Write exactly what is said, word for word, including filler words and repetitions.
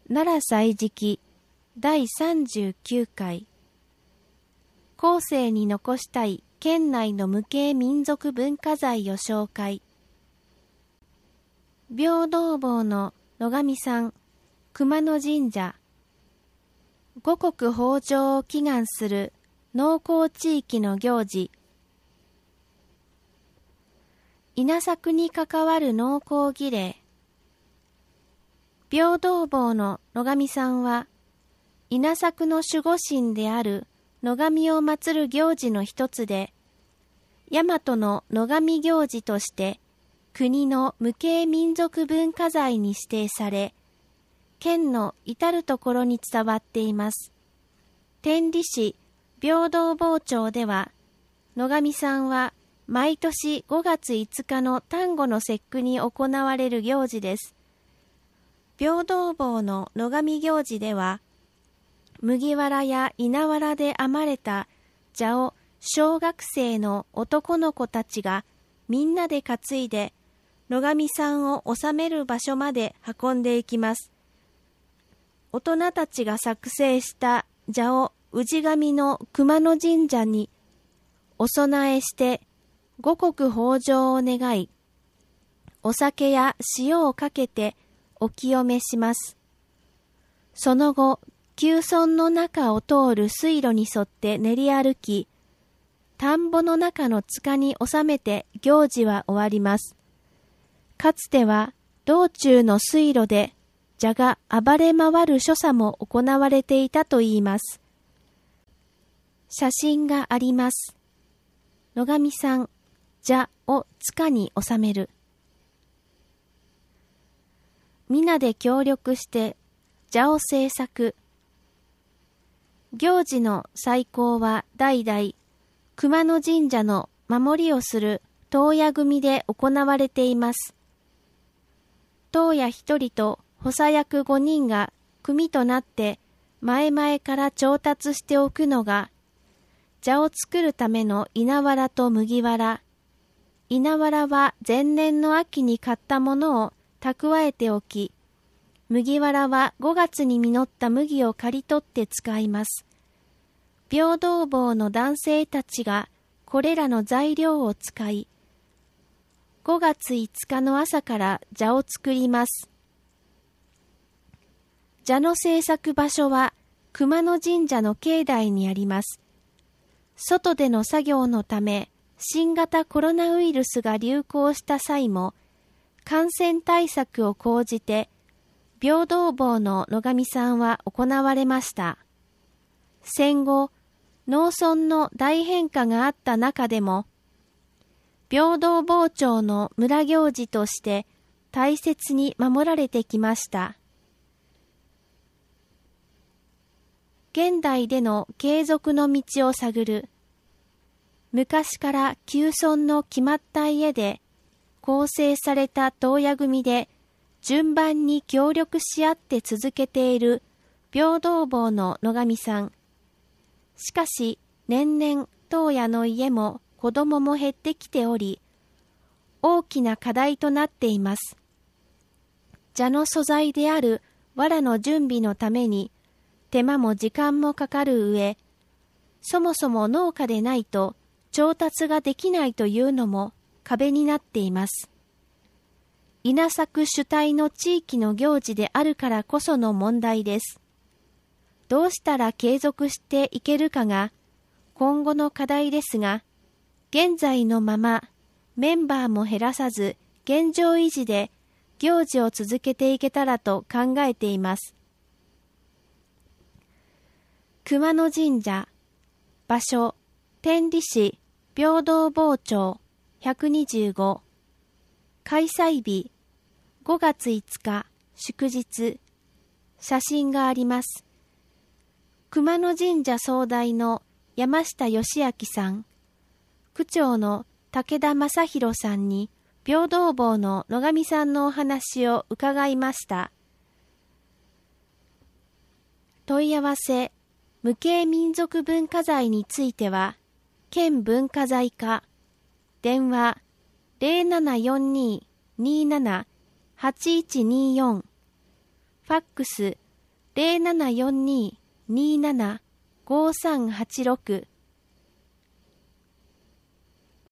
奈良祭時だいさんじゅうきゅうかい。後世に残したい県内の無形民族文化財を紹介。平等坊の野上さん、熊野神社。五穀豊穣を祈願する農耕地域の行事。稲作に関わる農耕儀礼。平等坊の野上さんは、稲作の守護神である野上を祀る行事の一つで、大和の野上行事として国の無形民族文化財に指定され、県の至るところに伝わっています。天理市平等坊町では、野上さんは毎年ごがついつかの端午の節句に行われる行事です。平等坊の野上行事では、麦わらや稲わらで編まれた蛇を小学生の男の子たちがみんなで担いで、野上さんを収める場所まで運んでいきます。大人たちが作成した蛇を氏神の熊野神社にお供えして五穀豊穣を願い、お酒や塩をかけてお清めします。その後、旧村の中を通る水路に沿って練り歩き、田んぼの中の塚に収めて行事は終わります。かつては道中の水路で蛇が暴れ回る所作も行われていたといいます。写真があります。野上さん、蛇を塚に収める。皆で協力して蛇を制作。行事の最高は代々熊野神社の守りをする当屋組で行われています。当屋一人と補佐役五人が組となって前々から調達しておくのが、蛇を作るための稲わらと麦わら。稲わらは前年の秋に買ったものを蓄えておき、麦わらはごがつに実った麦を刈り取って使います。平等坊の男性たちがこれらの材料を使い、ごがついつかの朝から蛇を作ります。蛇の制作場所は熊野神社の境内にあります。外での作業のため、新型コロナウイルスが流行した際も、感染対策を講じて、平等坊の野上さんは行われました。戦後、農村の大変化があった中でも、平等坊町の村行事として大切に守られてきました。現代での継続の道を探る。昔から旧村の決まった家で構成された当屋組で順番に協力し合って続けている平等坊の野上さん。しかし年々当屋の家も子供も減ってきており、大きな課題となっています。蛇の素材である藁の準備のために手間も時間もかかる上、そもそも農家でないと調達ができないというのも壁になっています。稲作主体の地域の行事であるからこその問題です。どうしたら継続していけるかが今後の課題ですが、現在のままメンバーも減らさず現状維持で行事を続けていけたらと考えています。熊野神社。場所、天理市平等坊町ひゃくにじゅうご。開催日、ごがついつか祝日。写真があります。熊野神社総代の山下義明さん、区長の武田正宏さんに平等坊の野上さんのお話を伺いました。問い合わせ、無形民族文化財については、県文化財課、電話 ゼロななよんに にーなな はちいちにーよん、ファックスゼロななよんにーにーななごさんはちろく